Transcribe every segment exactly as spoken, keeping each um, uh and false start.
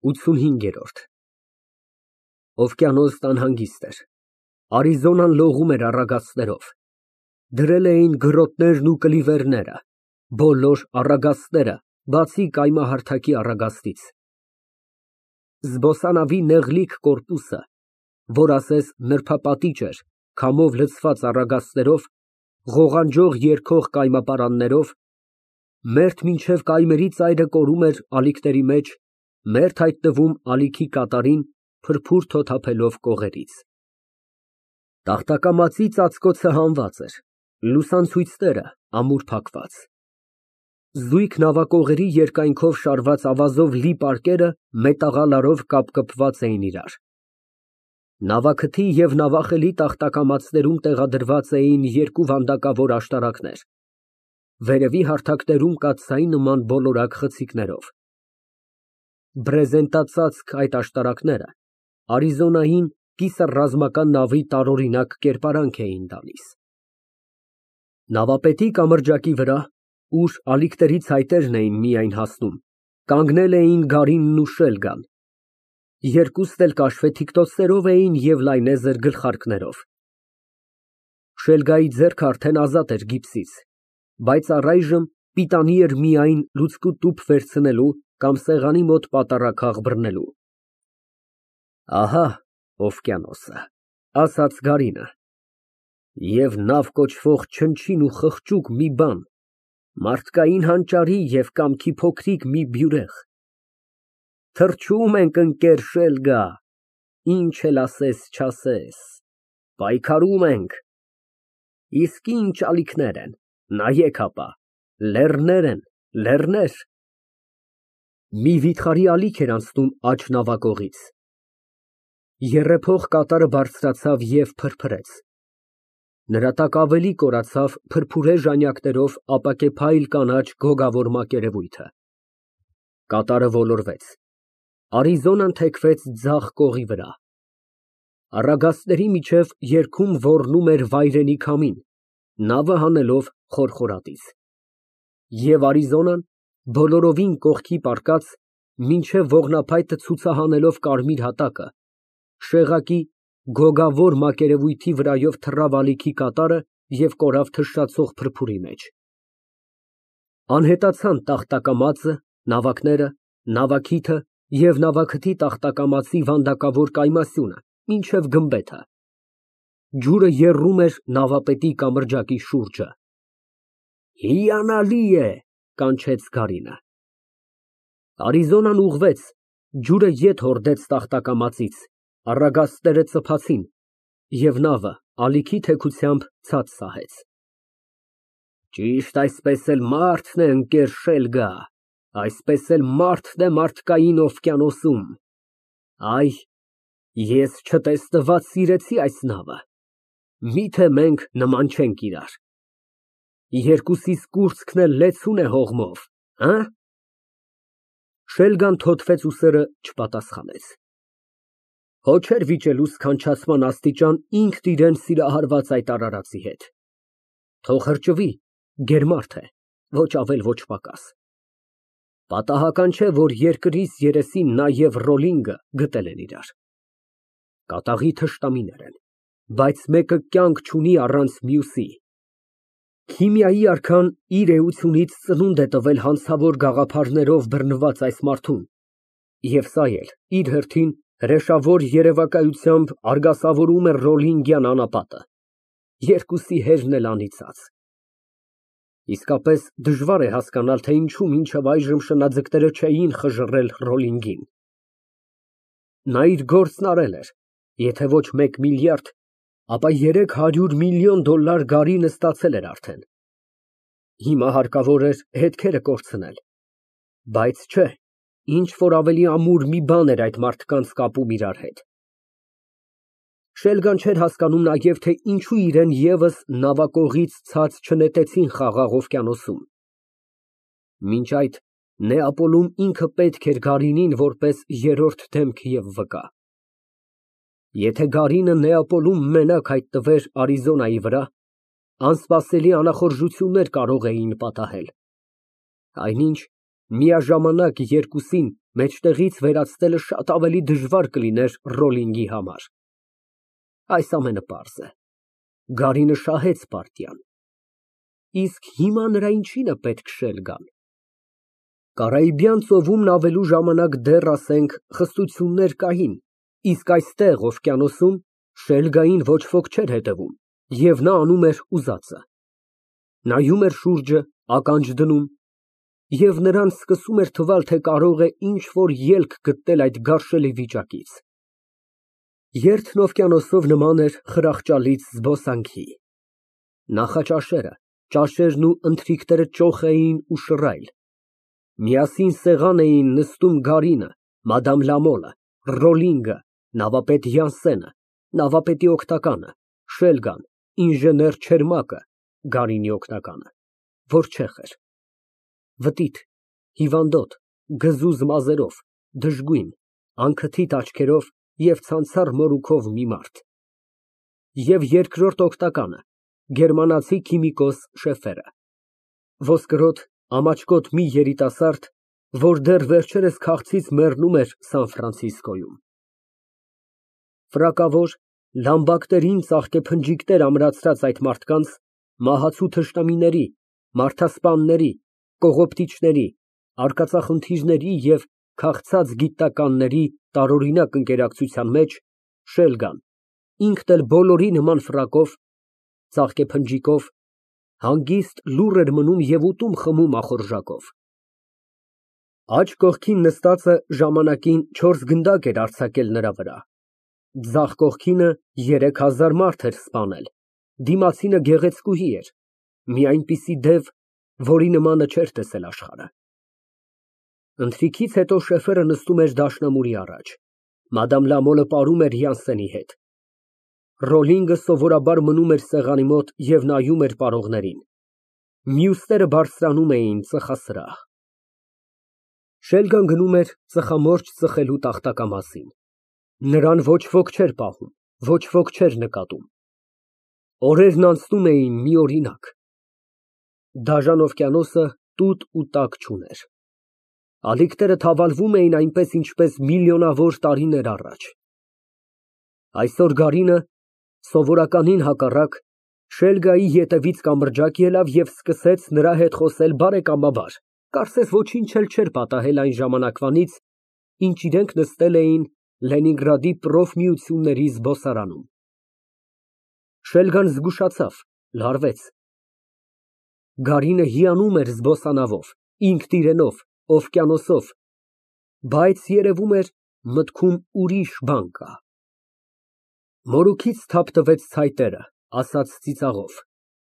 ութսունհինգերորդ Օվկիանոս անհանգիստ էր, Արիզոնան լողում էր առագաստներով, դրել էին գրոտներն ու կլիվերները, բոլոր առագաստները, բացի կայմահարթակի առագաստից։ Զբոսանավի նեղլիկ կորպուսը, որ ասես նրբապատիճ էր, քամով լցված առագաստներով, ղողանջող երգող կայմապարաններով, մերթ մինչև կայմերի ծայրը կորում էր ալիքների մեջ, մերթ հայտնվում ալիքի կատարին, փրփուր թոթափելով կողերից։ Տախտակամածի ծածկոցը հանված էր, լուսանցույցները ամուր փակված։ Զույգ նավակողերի երկայնքով շարված ավազով լի պարկերը մետաղալարով կապկպված էին իրար։ Նավաքթի և նավախելի տախտակամածներում տեղադրված էին երկու վանդակավոր աշտարակներ, վերևի հարթակներում կաթսայի նման բոլորակ խցիկներով։ Բրեզենտացածկ այդ աշտարակները Արիզոնային կիսառազմական նավի տարօրինակ կերպարանք էին տալիս։ Նավապետի կամրջակի վրա, ուր ալիքների ցայտերն էին միայն հասնում, կանգնել էին Գարինն ու Շելգան, երկուսն էլ կաշվեթիկտոցներով էին և լայնեզր գլխարկներով։ Շելգայի ձեռքը արդեն ազատ էր գիպսից, բայց առայժմ պիտանի էր միայն լուցկու տուփ վերցնելու կամ սեղանի մոտ պատառաքաղ բռնելու։ Ահա օվկիանոսը, ասաց Գարինը, և նավ կոչվող չնչին ու խղճուկ մի բան, մարդկային հանճարի և կամքի փոքրիկ մի բյուրեղ։ Թռչում ենք, ընկեր Շելգա, ինչ էլ ասես֊չասես, պայքարում ենք։ Իսկ ինչ ալիքներ են, նայեք հապա, լեռներ են, լեռներ։ Մի վիթխարի ալիք էր անցնում աջ նավակողից։ Եռեփող կատարը բարձրացավ և փրփրեց։ Նրա տակ ավելի կորացավ փրփուրե ժանյակներով ապակե փայլ կանաչ գոգավոր մակերևույթը։ Կատարը ոլորվեց, Արիզոնան թեքվեց ձախ կողի վրա։ Առագաստների միջև երգում ոռնում էր վայրենի քամին, նավը հանելով խորխորատից։ Եվ Արիզոնան, բոլորովին կողքի պառկած, մինչև ողնափայտը ցուցահանելով կարմիր հատակը, շեղակի, գոգավոր մակերևույթի վրայով թռավ ալիքի կատարը և կորավ թշրացող փրփուրի մեջ։ Անհետացան տախտակամածը, նավակները, նավաքիթը և նավաքթի տախտակամածի վանդակավոր կայմասյունը, մինչև գմբեթը։ Ջուրը եռում էր նավապետի կամրջակի շուրջը։ Հիանալի է, կանչեց Գարինը։ Արիզոնան ուղղվեց, ջուրը ետ հորդեց տախտակամածից, առագաստները ծփացին, և նավը ալիքի թեքությամբ ցած սահեց։ Ճիշտ այսպես էլ մարդն է, ընկեր Շելգա, այսպես էլ մարդն է մարդկային օվկիանոսում։ Այ, ես չտեսնված սիրեցի այս նավը, միթե մենք նման չենք իրար։ Երկուսիս կուրծքն էլ լեցուն է հողմով, հը՞։ Շելգան թոթվեց ուսերը, չպատասխանեց։ Հո չէր վիճելու սքանչացման աստիճան ինքն իրան սիրահարված այդ արարածի հետ։ Թող հրճվի, գերմարդ է, ոչ ավել, ոչ պակաս։ Պատահական չէ, որ երկրից երեսին նա և Ռոլինգը գտել են իրար։ Կատաղի թշնամիներ են, բայց մեկը կյանք չունի առանց մյուսի։ Քիմիայի արքան իր էությունից ծնունդ է տվել հանցավոր գաղափարներով բռնված այս մարդուն, և սա էլ իր հերթին հրեշավոր երևակայությամբ արգասավորում է Ռոլինգյան անապատը, երկուսի հերն էլ անիծած։ Իսկապես դժվար է հասկանալ, թե ինչու մինչև այժմ շնաձկները չէին խժռել Ռոլինգին։ Նա իր գործն արել էր, եթե ոչ մեկ միլիարդ, ապա երեք հարյուր միլիոն դոլար Գարինը ստացել էր արդեն։ Հիմա հարկավոր էր հետքերը կորցնել, բայց չէ, ինչ֊որ ավելի ամուր մի բան էր այդ մարդկանց կապում իրար հետ։ Շելգան չէր հասկանում նաև, թե ինչու իրան ևս նավակողից ցած չնետեցին խաղաղ օվկիանոսում։ Մինչ այդ Նեապոլում ինքը պետք էր Գարինին որպես երրորդ դեմք և վկա։ Եթե Գարինը Նեապոլում մենակ հայտնվեր Արիզոնայի վրա, անսպասելի անախորժություններ կարող էին պատահել։ Այնինչ Միաժամանակ երկուսին մեջտեղից վերացնելը շատ ավելի դժվար կլիներ Ռոլլինգի համար։ Այս ամենը պարզ է. Գարինը շահեց պարտիան, իսկ հիմա նրա ինչին է պետք Շելգան։ Կարիբյան ծովում նավելու ժամանակ դեռ, ասենք, խստություններ կային, իսկ այստեղ, օվկիանոսում, Շելգային ոչ ոք չէր հետևում, և նա անում էր ուզածը։ Նայում էր շուրջը, ականջ դնում, և նրան սկսում էր թվալ, թե կարող է ինչ֊որ ելք գտնել այդ գարշելի վիճակից։ Երթն օվկիանոսով նման էր խրախճալից զբոսանքի։ Նախաճաշերը, ճաշերն ու ընթրիքները ճոխ էին ու շռայլ։ Միասին սեղան էին նստում Գարինը, մադամ Լամոլը, Ռոլլինգը, նավապետ Յանսենը, նավապետի օգնականը, Շելգան, ինժեներ Չերմակը, Գարինի օգնականը, որ չեխ էր, վտիտ, հիվանդոտ, գզուզ մազերով, դժգույն, անքթիթ աչքերով և ցանցառ մորուքով մի մարդ, և երկրորդ օգնականը, գերմանացի քիմիկոս Շեֆերը, ոսկրոտ, ամաչկոտ մի երիտասարդ, որ դեռ վերջերս քաղցից մեռնում էր Սան Ֆրանցիսկոյում։ Ֆրակավոր, լամբակներին ծաղկեփնջիկներ ամրացրած այդ մարդկանց մահացու թշնամիների, մարդասպանների, կողոպտիչների, արկածախնդիրների և քաղցած գիտնականների տարօրինակ ընկերակցության մեջ Շելգան, ինքն էլ բոլորի նման ֆրակով, ծաղկեփնջիկով, հանգիստ լուռ էր մնում և ուտում֊խմում ախորժակով։ Աջ կողքին նստածը ժամանակին չորս գնդակ էր արձակել նրա վրա, ձախ կողքինը երեք հազար մարդ էր սպանել, դիմացինը գեղեցկուհի էր, մի այնպիսի դև, որի նմանը չէր տեսել աշխարհը։ Ընթրիքից հետո Շեֆերը նստում էր դաշնամուրի առաջ, մադամ Լամոլը պարում էր Յանսենի հետ։ Ռոլլինգը սովորաբար մնում էր սեղանի մոտ և նայում էր պարողներին, մյուսները բարձրանում էին ծխասրահ։ Շելգան գնում էր ծխամորճ ծխելու տախտակամասին։ Նրան ոչ ոք չէր պահում, ոչ ոք չէր նկատում։ Օրերն անցնում էին միօրինակ։ Դաժան օվկիանոսը տուտ ու տակ չուներ։ Ալիքները թավալվում էին այնպես, ինչպես միլիոնավոր տարիներ առաջ։ Այսօր Գարինը, սովորականին հակառակ, Շելգայի ետևից կամրջակ ելավ և սկսեց նրա հետ խոսել բարեկամաբար, կարծես ոչինչ էլ չէր պատահել այն ժամանակվանից, ինչ իրենք նստել էին Լենինգրադի պրոֆմիությունների զբոսարանում։ Շելգան զգուշացավ, լարվեց։ Գարինը հիանում էր զբոսանավով, ինքնիրենով, օվկիանոսով, բայց երևում էր մտքում ուրիշ բան կա։ Մորուքից թափ տվեց ցայտերը, ասաց ծիծաղով.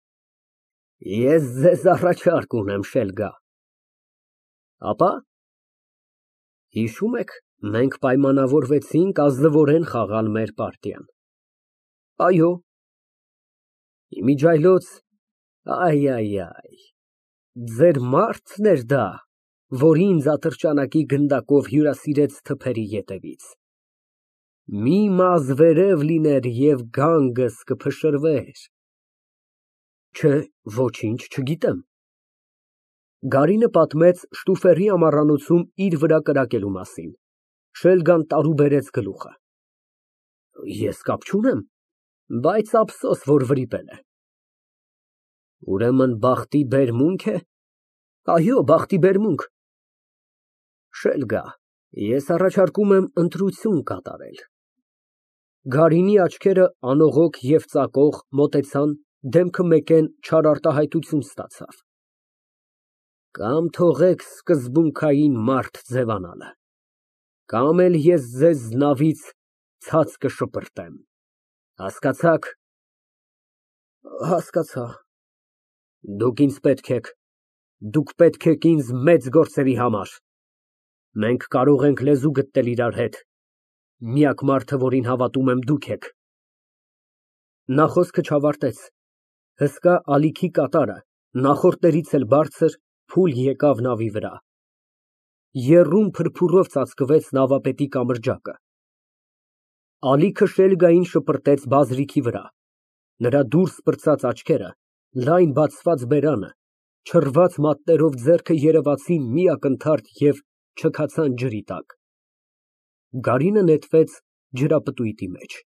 Ես ձեզ առաջարկ ունեմ, Շելգա։ Ապա։ Հիշո՞ւմ եք, մենք պայմանավորվեցինք ազնվորեն խաղալ մեր պարտիան։ Այո։ Իմիջիայլոց, այ, այ, այ, ձեր մարդն էր դա, որ ինձ ատրճանակի գնդակով հյուրասիրեց թփերի ետևից։ Մի մազը վերև լիներ և գանգս կփշրվեր։ Չէ, ոչինչ չգիտեմ։ Գարինը պատմեց շտուֆերի ամառանոցում իր վրա կրակելու մասին։ Շելգան տարուբերեց գլուխը։ Ես կապ չունեմ, բայց ափսոս, որ վրիպել է։ Ուրեմն բախտի բերմունք է։ Այո, բախտի բերմունք։ Շելգա, ես առաջարկում եմ ընտրություն կատարել։ Գարինի աչքերը անողոք և ծակող մոտեցան, դեմքը մեկեն չար արտահայտություն ստացավ։ Կամ թողեք սկզբունքային մարդ ձևանալը, կամ էլ ես ձեզ նավից ցած կշպրտեմ, հասկացա՞ք։ Հասկացա։ Դուք ինձ պետք եք, դուք պետք եք ինձ մեծ գործերի համար։ Մենք կարող ենք լեզու գտնել իրար հետ, միակ մարդը, որին հավատում եմ, դուք եք։ Նա խոսքը չավարտեց, հսկա ալիքի կատարը, նախորդներից էլ բարձր, փուլ եկավ նավի վրա։ Եռում փրփուրով ծածկվեց նավապետի կամրջակը։ Ալիքը Շելգային շպրտեց բազրիքի վրա, նրա դուրս պրծած աչքերը, լայն բացված բերանը, Չռված մատներով ձեռքը երևացին մի ակնթարթ և չքացան ջրի տակ։ Գարինը նետվեց ջրապտույտի մեջ։